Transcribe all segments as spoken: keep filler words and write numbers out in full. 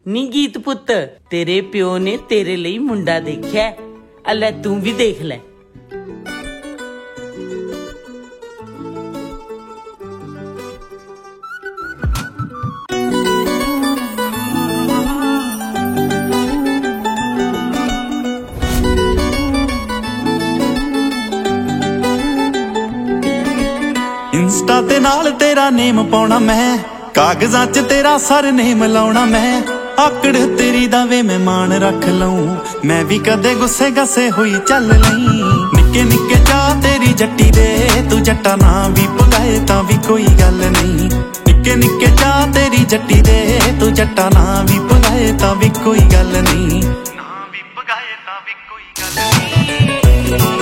ਨੀ ਗੀਤ ਪੁੱਤ, ਤੇਰੇ ਪਿਓ ਨੇ ਤੇਰੇ ਲਈ ਮੁੰਡਾ ਦੇਖਿਆ, ਆ ਲੈ ਤੂੰ ਵੀ ਦੇਖ ਲੈ। इंस्टा ते नाल तेरा नेम पाउणा मैं, कागजां च तेरा सर नेम लाउणा मैं, आकड़ तेरी दा वे मैं मान रख लऊं, मैं भी कदे गुस्से गस्से होई चल लई। निक्के निक्के चा तेरी जट्टी दे, तू जट्टा ना भी पगाए तां भी कोई गल नहीं। निक्के निक्के चा तेरी जट्टी दे, तू जट्टा ना भी पगाए तां भी कोई गल नहीं। ना भी पगाए तां भी कोई गल नहीं।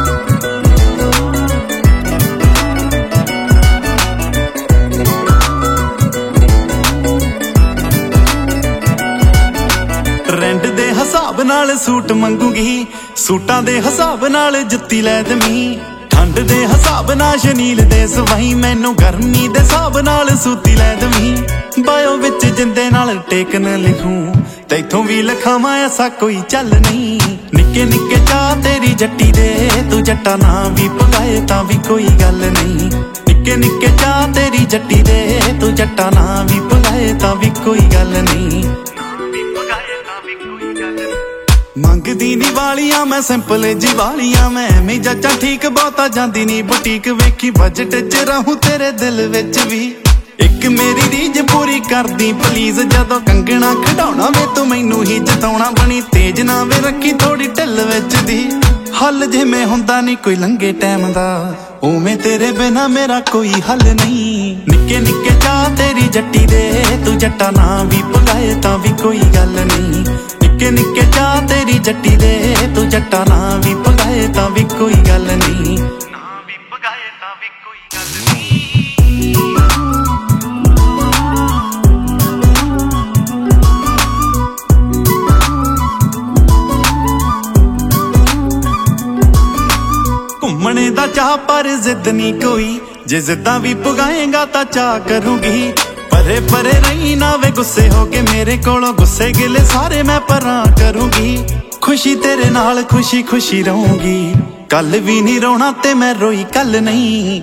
ट्रेंड दे हिसाब नाल सूट मंगूगी, सूटां दे हिसाब नाल जुत्ती लै दमी, ठंड दे हिसाब नाल शनील दे सवाई, मैनू गर्मी दे हिसाब नाल सूती लै दमी। बायो विच जिंदे नाल टेक न लिखूं, तैथों भी लिखावां ऐसा कोई चल नहीं। निक्के निक्के चा तेरी जट्टी दे, तू जट्टा ना भी पगाए तां भी कोई गल नहीं। निक्के निक्के चा तेरी जट्टी दे, तू जट्टा ना भी पगाए तां भी कोई गल नहीं। मंगदी नी वालियां मैं सिंपल जी वालियां, मैं मैं जच्चा ठीक बहुता जांदी नी बुटीक, वेखी बजट च रहूं तेरे दिल विच भी, एक मेरी रीज पूरी कर दी प्लीज। जदों कंगना खड़ाउणा वे तू मैनू ही जताउणा, बनी तेज ना वे रखी थोड़ी ढिल विच दी। हल जिवें हुंदा नी कोई लंघे टैम दा, उवें तेरे बिना मेरा कोई हल नहीं। निक्के निक्के चा तेरी जट्टी दे, तू जट्टा ना भी पगाए तां भी कोई गल नहीं। निक्के निक्के चा तेरी जट्टी दे, तू जट्टा ना भी पगाए तां भी कोई गल नहीं। ना भी पगाए तां भी कोई गल नहीं। घूमने दा चाह पर जिद नहीं कोई, जे जिद्दां भी पुगाएगा तां चाह करूंगी। परे परे रही ना वे गुस्से हो के मेरे कोलों, गुस्से गिले सारे मैं परां करूंगी। खुशी तेरे नाल खुशी खुशी रहूंगी, कल भी नहीं रोना ते मैं रोई कल नहीं।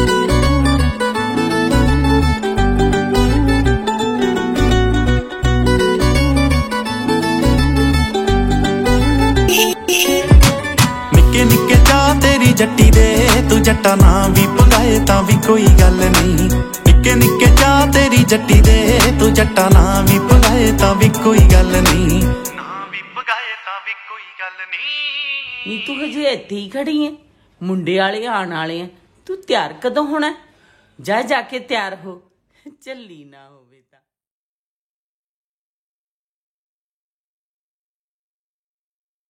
निक्के निक्के चा तेरी जट्टी दे, तू जट्टा ना भी पगाए तां भी कोई गल नहीं। निक्के निक्के चा तेरी जट्टी दे, तू जट्टा ना भी पगाए तां भी कोई गल नहीं। ना भी पगाए तां भी कोई गल नहीं। ਨੀ ਤੂੰ ਹਜੇ ਇੱਥੇ ਹੀ ਖੜੀ ਹੈ, ਮੁੰਡੇ ਵਾਲੇ ਆਉਣ ਵਾਲੇ ਆ, ਤੂੰ ਤਿਆਰ ਕਦੋਂ ਹੋਣਾ? ਜਾ ਜਾ ਕੇ ਤਿਆਰ ਹੋ, ਚੱਲੀ ਨਾ ਹੋਵੇ ਤਾਂ।